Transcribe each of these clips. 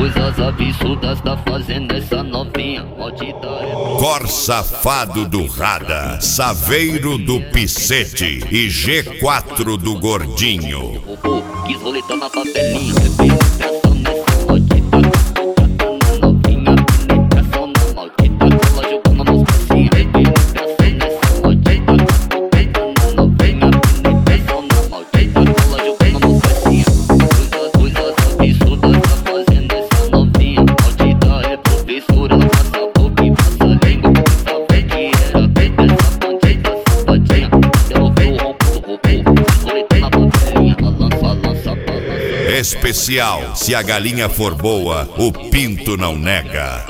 Coisas absurdas tá fazendo essa novinha maldita. Cor Safado do Rada, Saveiro do Picete e G4 do Gordinho. Quis roletar na papelinha, penetração nessa maldita. Na novinha, penetração na maldita. Ela jogando a mão pra cima, penetração nessa maldita. Na novinha, penetração na maldita. Ela jogando a mão pra cima. Coisas absurdas tá fazendo essa novinha maldita. É professora, ela passa a boca e passa a língua. Sabe que era feita essa bandida, safadinha. Ela ouviu o ronco do robô, roletar na papelinha. Balança, balança. Especial, se a galinha for boa, o pinto não nega.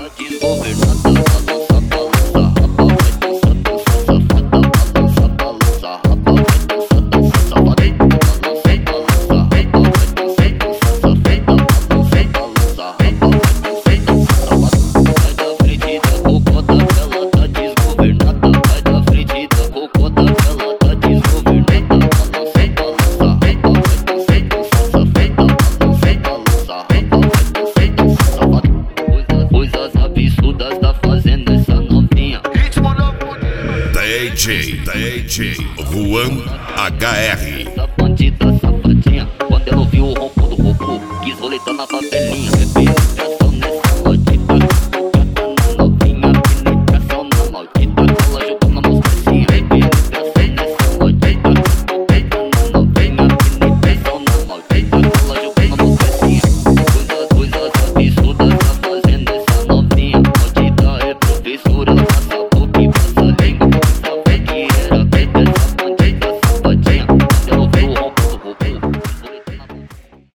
DJ Juan HR